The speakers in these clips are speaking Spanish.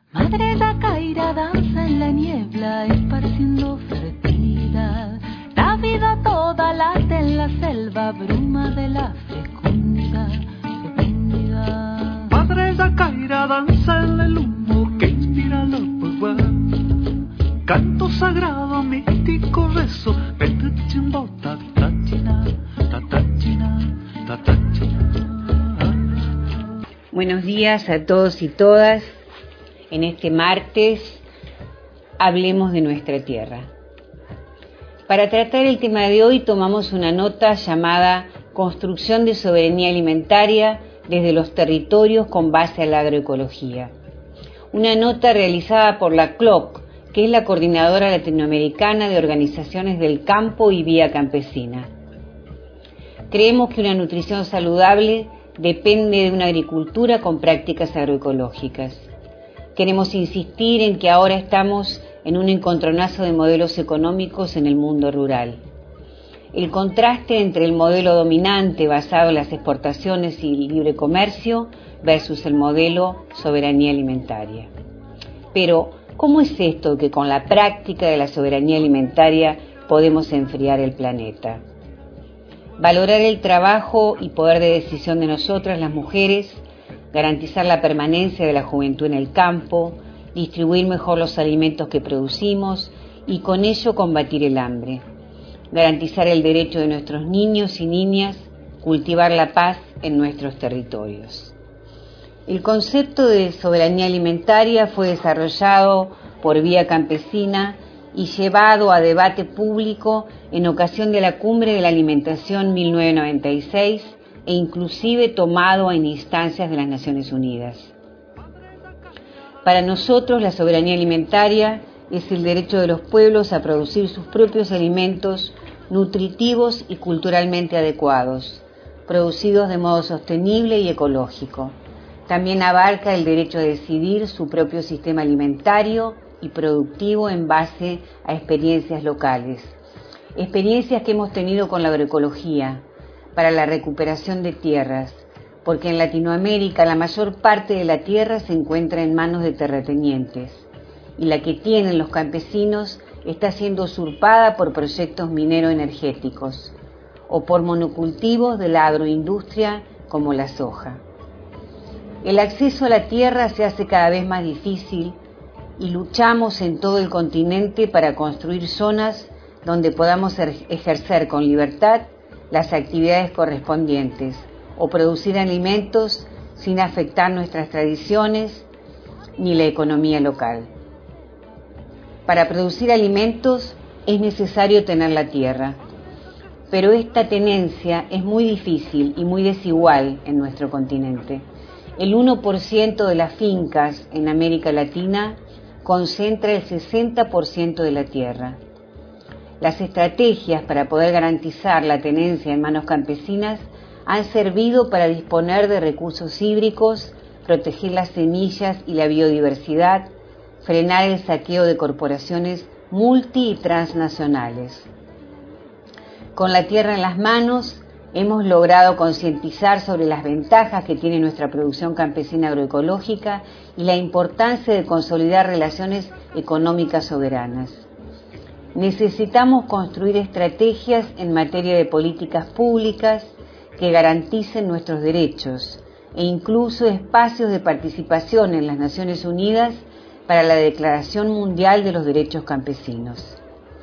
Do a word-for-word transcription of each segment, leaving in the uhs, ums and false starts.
Madre Yacaira danza en la niebla, esparciendo fertilidad. La vida toda late en la selva, bruma de la fecundidad, fecundidad. Madre Yacaira danza en el humo que inspira la pagua. Canto sagrado, místico rezo, petachimbo, tatachina, tatachina, tatachina. Buenos días a todos y todas. En este martes hablemos de nuestra tierra. Para tratar el tema de hoy tomamos una nota llamada Construcción de soberanía alimentaria desde los territorios con base a la agroecología. Una nota realizada por la C L O C, que es la Coordinadora Latinoamericana de Organizaciones del Campo y Vía Campesina. Creemos que una nutrición saludable depende de una agricultura con prácticas agroecológicas. Queremos insistir en que ahora estamos en un encontronazo de modelos económicos en el mundo rural. El contraste entre el modelo dominante basado en las exportaciones y el libre comercio versus el modelo soberanía alimentaria. Pero, ¿cómo es esto que con la práctica de la soberanía alimentaria podemos enfriar el planeta? Valorar el trabajo y poder de decisión de nosotras las mujeres, garantizar la permanencia de la juventud en el campo, distribuir mejor los alimentos que producimos y con ello combatir el hambre, garantizar el derecho de nuestros niños y niñas, cultivar la paz en nuestros territorios. El concepto de soberanía alimentaria fue desarrollado por Vía Campesina y llevado a debate público en ocasión de la Cumbre de la Alimentación mil novecientos noventa y seis e inclusive tomado en instancias de las Naciones Unidas. Para nosotros la soberanía alimentaria es el derecho de los pueblos a producir sus propios alimentos nutritivos y culturalmente adecuados, producidos de modo sostenible y ecológico. También abarca el derecho a decidir su propio sistema alimentario y productivo en base a experiencias locales, experiencias que hemos tenido con la agroecología, para la recuperación de tierras, porque en Latinoamérica la mayor parte de la tierra se encuentra en manos de terratenientes, y la que tienen los campesinos está siendo usurpada por proyectos minero-energéticos, o por monocultivos de la agroindustria como la soja. El acceso a la tierra se hace cada vez más difícil y luchamos en todo el continente para construir zonas donde podamos ejercer con libertad las actividades correspondientes o producir alimentos sin afectar nuestras tradiciones ni la economía local. Para producir alimentos es necesario tener la tierra, pero esta tenencia es muy difícil y muy desigual en nuestro continente. El uno por ciento de las fincas en América Latina concentra el sesenta por ciento de la tierra. Las estrategias para poder garantizar la tenencia en manos campesinas han servido para disponer de recursos hídricos, proteger las semillas y la biodiversidad, frenar el saqueo de corporaciones multi y transnacionales. Con la tierra en las manos, hemos logrado concientizar sobre las ventajas que tiene nuestra producción campesina agroecológica y la importancia de consolidar relaciones económicas soberanas. Necesitamos construir estrategias en materia de políticas públicas que garanticen nuestros derechos e incluso espacios de participación en las Naciones Unidas para la Declaración Mundial de los Derechos Campesinos.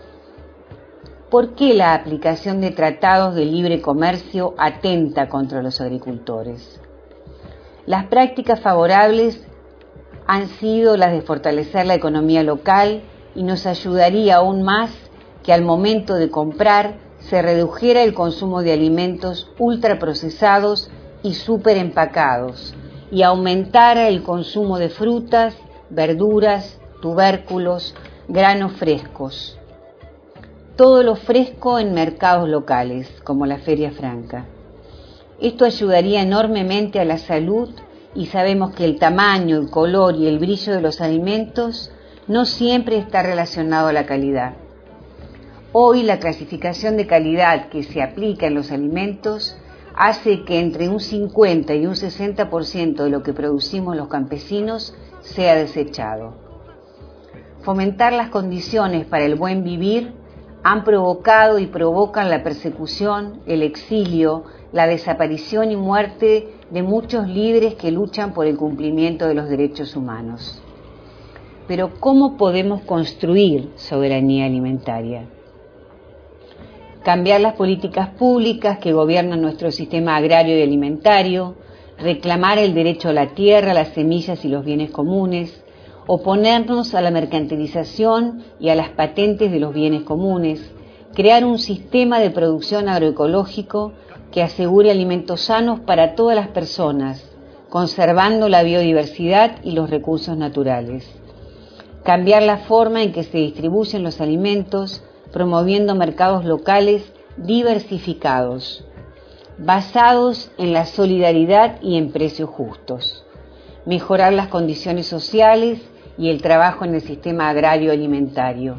¿Por qué la aplicación de tratados de libre comercio atenta contra los agricultores? Las prácticas favorables han sido las de fortalecer la economía local y nos ayudaría aún más que al momento de comprar se redujera el consumo de alimentos ultraprocesados y superempacados y aumentara el consumo de frutas, verduras, tubérculos, granos frescos. Todo lo fresco en mercados locales, como la Feria Franca. Esto ayudaría enormemente a la salud y sabemos que el tamaño, el color y el brillo de los alimentos no siempre está relacionado a la calidad. Hoy la clasificación de calidad que se aplica en los alimentos hace que entre un cincuenta y un sesenta por ciento de lo que producimos los campesinos sea desechado. Fomentar las condiciones para el buen vivir han provocado y provocan la persecución, el exilio, la desaparición y muerte de muchos líderes que luchan por el cumplimiento de los derechos humanos. Pero ¿cómo podemos construir soberanía alimentaria? Cambiar las políticas públicas que gobiernan nuestro sistema agrario y alimentario, reclamar el derecho a la tierra, las semillas y los bienes comunes, oponernos a la mercantilización y a las patentes de los bienes comunes, crear un sistema de producción agroecológico que asegure alimentos sanos para todas las personas, conservando la biodiversidad y los recursos naturales. Cambiar la forma en que se distribuyen los alimentos, promoviendo mercados locales diversificados, basados en la solidaridad y en precios justos. Mejorar las condiciones sociales y el trabajo en el sistema agrario alimentario.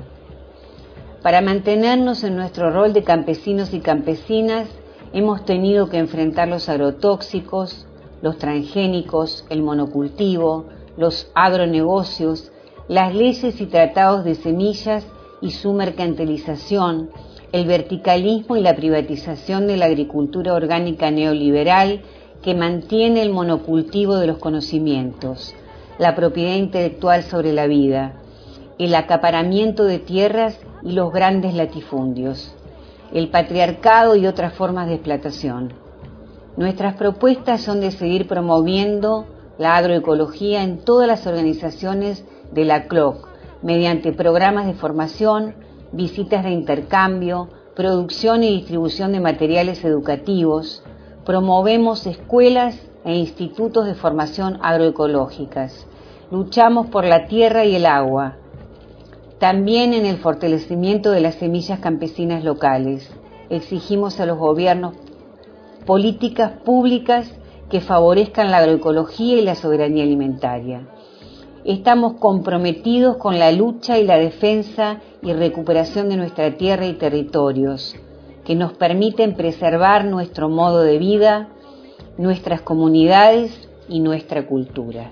Para mantenernos en nuestro rol de campesinos y campesinas, hemos tenido que enfrentar los agrotóxicos, los transgénicos, el monocultivo, los agronegocios, las leyes y tratados de semillas y su mercantilización, el verticalismo y la privatización de la agricultura orgánica neoliberal que mantiene el monocultivo de los conocimientos, la propiedad intelectual sobre la vida, el acaparamiento de tierras y los grandes latifundios, el patriarcado y otras formas de explotación. Nuestras propuestas son de seguir promoviendo la agroecología en todas las organizaciones de la C L O C, mediante programas de formación, visitas de intercambio, producción y distribución de materiales educativos. Promovemos escuelas e institutos de formación agroecológicas. Luchamos por la tierra y el agua. También en el fortalecimiento de las semillas campesinas locales. Exigimos a los gobiernos políticas públicas que favorezcan la agroecología y la soberanía alimentaria. Estamos comprometidos con la lucha y la defensa y recuperación de nuestra tierra y territorios, que nos permiten preservar nuestro modo de vida, nuestras comunidades y nuestra cultura.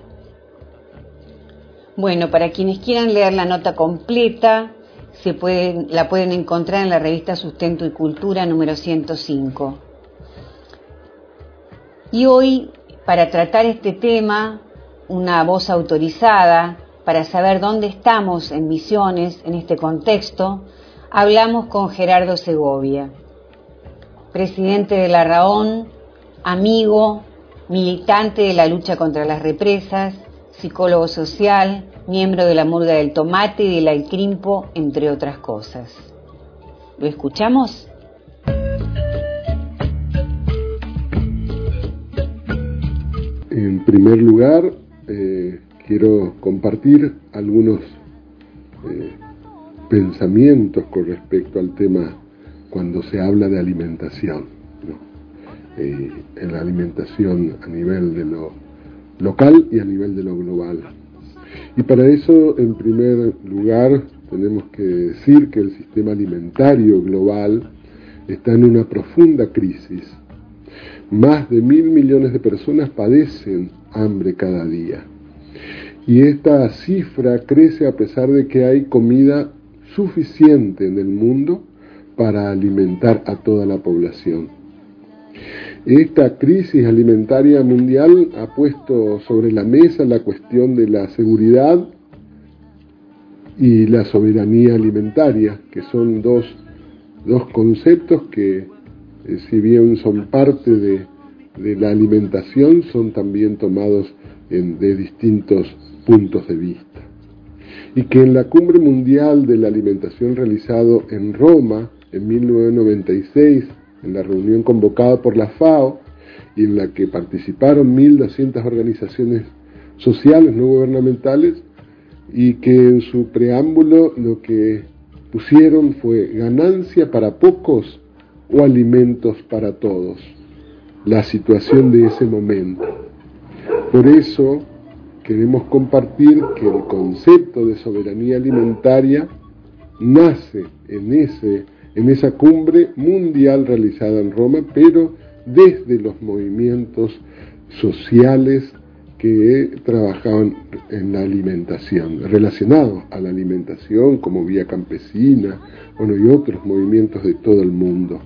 Bueno, para quienes quieran leer la nota completa, se pueden, la pueden encontrar en la revista Sustento y Cultura número ciento cinco. Y hoy, para tratar este tema, una voz autorizada para saber dónde estamos en Misiones en este contexto, hablamos con Gerardo Segovia, presidente de la RAON, amigo, militante de la lucha contra las represas, psicólogo social, miembro de la Murga del Tomate y de la El Crimpo, entre otras cosas. ¿Lo escuchamos? En primer lugar, eh, quiero compartir algunos eh, pensamientos con respecto al tema cuando se habla de alimentación, ¿no? Eh, en la alimentación a nivel de lo local y a nivel de lo global. Y para eso, en primer lugar, tenemos que decir que el sistema alimentario global está en una profunda crisis. Más de mil millones de personas padecen hambre cada día. Y esta cifra crece a pesar de que hay comida suficiente en el mundo para alimentar a toda la población. Esta crisis alimentaria mundial ha puesto sobre la mesa la cuestión de la seguridad y la soberanía alimentaria, que son dos, dos conceptos que, eh, si bien son parte de, de la alimentación, son también tomados en, de distintos puntos de vista. Y que en la Cumbre Mundial de la Alimentación realizado en Roma en mil novecientos noventa y seis, en la reunión convocada por la FAO y en la que participaron mil doscientas organizaciones sociales no gubernamentales, y que en su preámbulo lo que pusieron fue ganancia para pocos o alimentos para todos, la situación de ese momento. Por eso queremos compartir que el concepto de soberanía alimentaria nace en ese en esa cumbre mundial realizada en Roma, pero desde los movimientos sociales que trabajaban en la alimentación, relacionados a la alimentación como Vía Campesina, bueno, y otros movimientos de todo el mundo.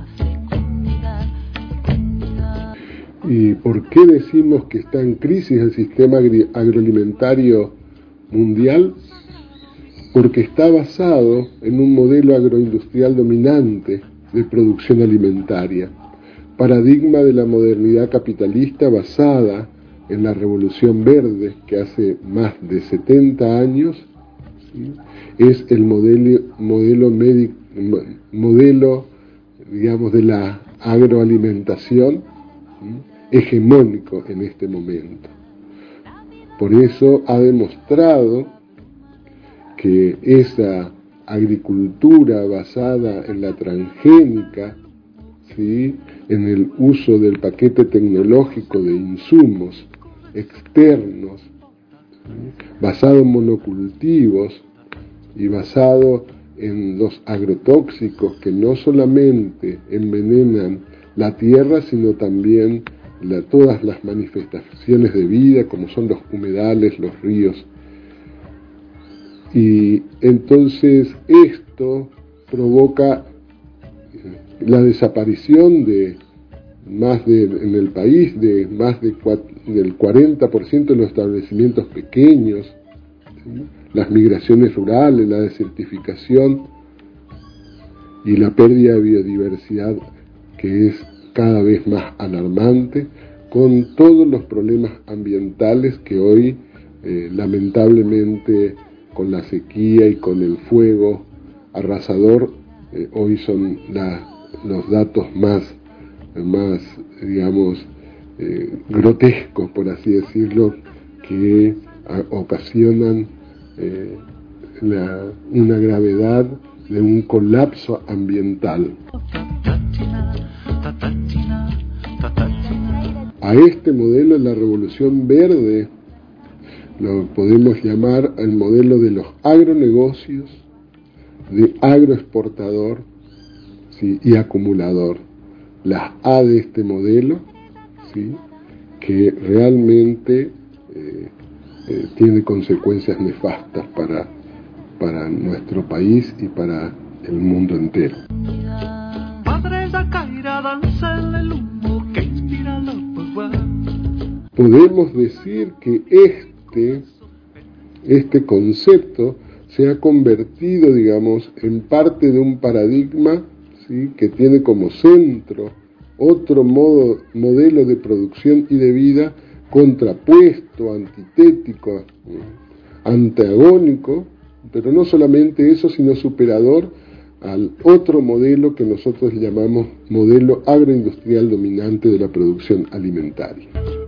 ¿Y por qué decimos que está en crisis el sistema agroalimentario mundial? Porque está basado en un modelo agroindustrial dominante de producción alimentaria, paradigma de la modernidad capitalista basada en la Revolución Verde, que hace más de setenta años, ¿sí? Es el modelo, modelo, médico, modelo, digamos, de la agroalimentación, ¿sí? Hegemónico en este momento. Por eso ha demostrado que esa agricultura basada en la transgénica, ¿sí? En el uso del paquete tecnológico de insumos externos, ¿sí? Basado en monocultivos y basado en los agrotóxicos que no solamente envenenan la tierra, sino también la, todas las manifestaciones de vida, como son los humedales, los ríos. Y entonces esto provoca la desaparición de más de, en el país, de más de del cuarenta por ciento de los establecimientos pequeños, ¿sí? Las migraciones rurales, la desertificación y la pérdida de biodiversidad, que es cada vez más alarmante, con todos los problemas ambientales que hoy, eh, lamentablemente, con la sequía y con el fuego arrasador, eh, hoy son la, los datos más, más digamos, eh, grotescos, por así decirlo, que a, ocasionan eh, la, una gravedad de un colapso ambiental. A este modelo de la Revolución Verde lo podemos llamar el modelo de los agronegocios, de agroexportador, ¿sí? Y acumulador. Las A de este modelo, ¿sí? Que realmente eh, eh, tiene consecuencias nefastas para, para nuestro país y para el mundo entero. Podemos decir que este, este concepto se ha convertido, digamos, en parte de un paradigma, ¿sí? Que tiene como centro otro modo, modelo de producción y de vida contrapuesto, antitético, antagónico, pero no solamente eso, sino superador al otro modelo que nosotros llamamos modelo agroindustrial dominante de la producción alimentaria.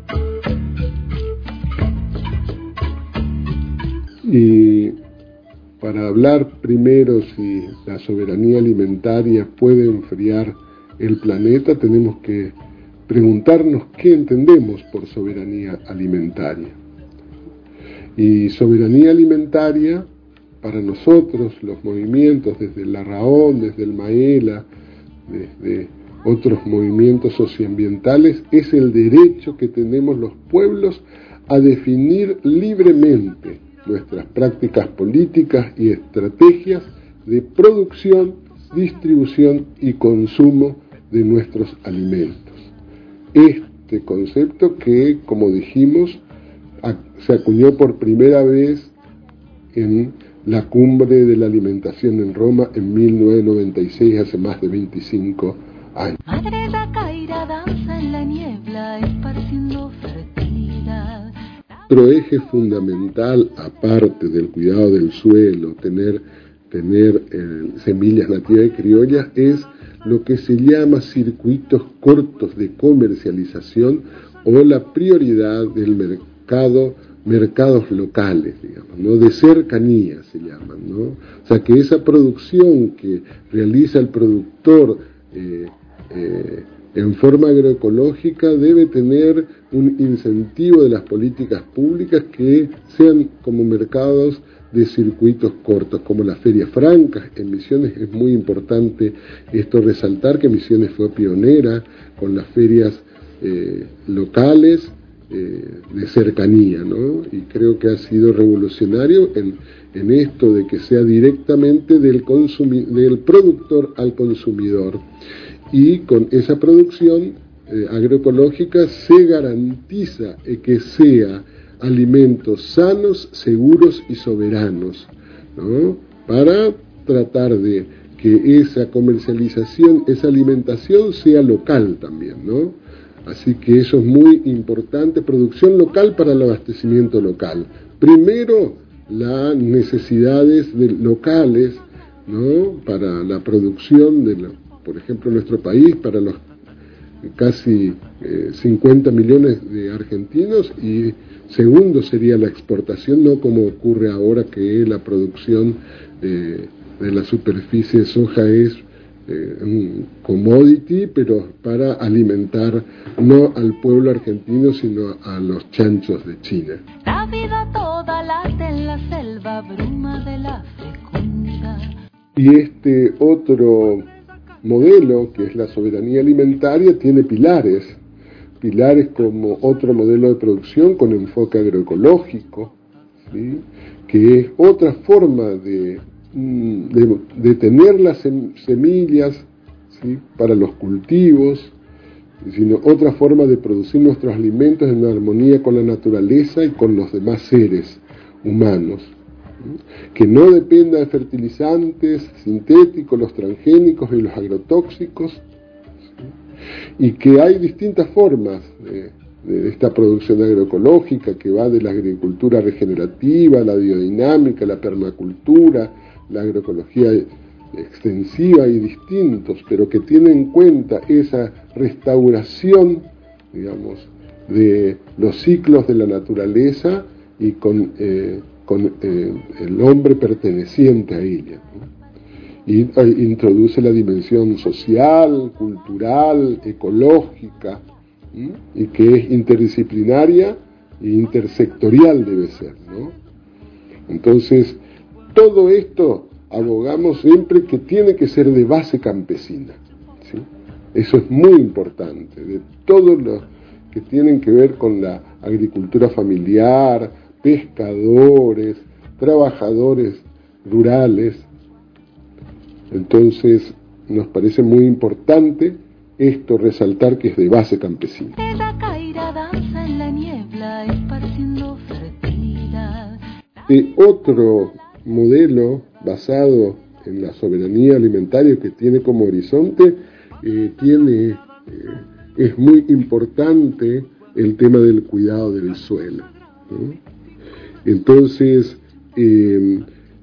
Y para hablar primero si la soberanía alimentaria puede enfriar el planeta, tenemos que preguntarnos qué entendemos por soberanía alimentaria. Y soberanía alimentaria, para nosotros, los movimientos desde el Larraón, desde el Maela, desde otros movimientos socioambientales, es el derecho que tenemos los pueblos a definir libremente nuestras prácticas políticas y estrategias de producción, distribución y consumo de nuestros alimentos. Este concepto que, como dijimos, se acuñó por primera vez en la Cumbre de la Alimentación en Roma en mil novecientos noventa y seis, hace más de veinticinco años. Madre Dacaira danza en la niebla, esparciendo fertilidad. Otro eje fundamental, aparte del cuidado del suelo, tener, tener eh, semillas nativas y criollas, es lo que se llama circuitos cortos de comercialización o la prioridad del mercado, mercados locales, digamos, ¿no? De cercanía se llaman, ¿no? O sea, que esa producción que realiza el productor eh, eh, en forma agroecológica debe tener un incentivo de las políticas públicas que sean como mercados de circuitos cortos, como las ferias francas. En Misiones es muy importante esto resaltar, que Misiones fue pionera con las ferias eh, locales, eh, de cercanía, ¿no? Y creo que ha sido revolucionario en, en esto de que sea directamente del, consumi- del productor al consumidor. Y con esa producción eh, agroecológica se garantiza eh, que sea alimentos sanos, seguros y soberanos, ¿no? Para tratar de que esa comercialización, esa alimentación sea local también, ¿no? Así que eso es muy importante, producción local para el abastecimiento local. Primero, las necesidades de, locales, ¿no? Para la producción, de la, por ejemplo, en nuestro país, para los casi eh, cincuenta millones de argentinos, y segundo sería la exportación, no como ocurre ahora que la producción eh, de la superficie de soja es eh, un commodity, pero para alimentar no al pueblo argentino, sino a los chanchos de China. La vida toda late en la selva, bruma de la fecundidad. Y este otro modelo, que es la soberanía alimentaria, tiene pilares, pilares como otro modelo de producción con enfoque agroecológico, ¿sí? Que es otra forma de, de, de tener las semillas, ¿sí? Para los cultivos, sino otra forma de producir nuestros alimentos en armonía con la naturaleza y con los demás seres humanos, que no dependa de fertilizantes sintéticos, los transgénicos y los agrotóxicos, ¿sí? Y que hay distintas formas de, de esta producción agroecológica, que va de la agricultura regenerativa, la biodinámica, la permacultura, la agroecología extensiva y distintos, pero que tiene en cuenta esa restauración, digamos, de los ciclos de la naturaleza y con eh, con eh, el hombre perteneciente a ella, ¿no? Y eh, introduce la dimensión social, cultural, ecológica, ¿sí? Y que es interdisciplinaria e intersectorial debe ser, ¿no? Entonces, todo esto abogamos siempre que tiene que ser de base campesina, ¿sí? Eso es muy importante, de todos los que tienen que ver con la agricultura familiar, pescadores, trabajadores rurales. Entonces nos parece muy importante esto, resaltar que es de base campesina. La caída danza en la niebla, esparciendo fertilidad. De otro modelo basado en la soberanía alimentaria que tiene como horizonte, eh, tiene, eh, es muy importante el tema del cuidado del suelo, ¿no? Entonces, eh,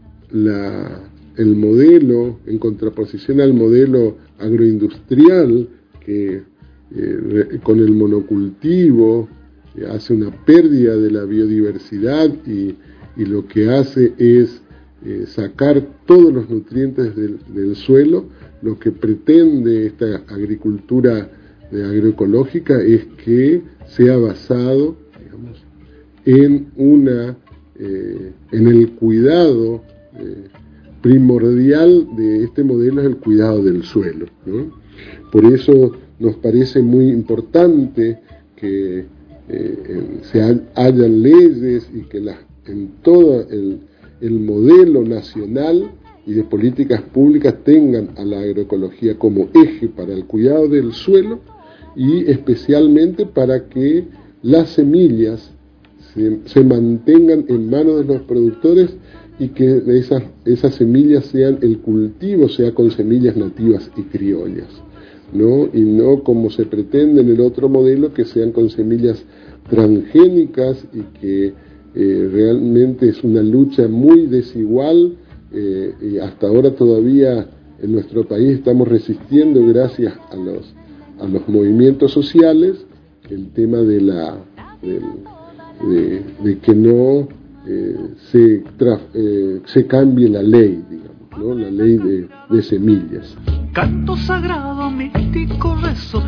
la, el modelo, en contraposición al modelo agroindustrial, que eh, con el monocultivo eh, hace una pérdida de la biodiversidad y, y lo que hace es eh, sacar todos los nutrientes del, del suelo, lo que pretende esta agricultura eh, agroecológica es que sea basado, digamos, en una Eh, en el cuidado eh, primordial de este modelo es el cuidado del suelo, ¿no? Por eso nos parece muy importante que eh, se ha, hayan leyes y que la, en todo el, el modelo nacional y de políticas públicas tengan a la agroecología como eje para el cuidado del suelo y especialmente para que las semillas Se, se mantengan en manos de los productores y que esas, esas semillas sean, el cultivo sea con semillas nativas y criollas, ¿no? Y no como se pretende en el otro modelo, que sean con semillas transgénicas y que eh, realmente es una lucha muy desigual eh, y hasta ahora todavía en nuestro país estamos resistiendo gracias a los, a los movimientos sociales el tema de la... del, De, de que no eh, se, tra, eh, se cambie la ley, digamos, ¿no? La ley de, de semillas. Canto sagrado, místico rezo,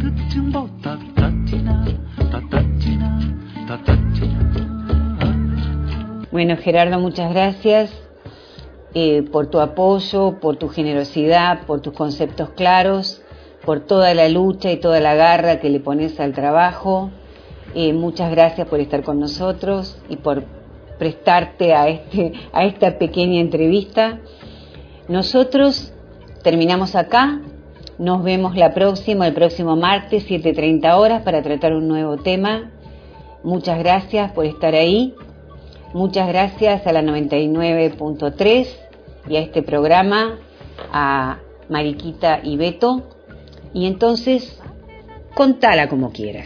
Bueno, Gerardo, muchas gracias eh, por tu apoyo, por tu generosidad, por tus conceptos claros, por toda la lucha y toda la garra que le pones al trabajo. Eh, muchas gracias por estar con nosotros y por prestarte a, este, a esta pequeña entrevista. Nosotros terminamos acá. Nos vemos la próxima, el próximo martes, siete treinta horas, para tratar un nuevo tema. Muchas gracias por estar ahí. Muchas gracias a la noventa y nueve punto tres y a este programa, a Mariquita y Beto. Y entonces, contala como quieras.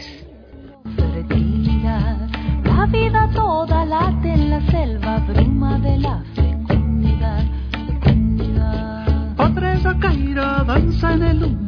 La vida toda late en la selva, bruma de la fecundidad. Padre Zacaira danza en el humo.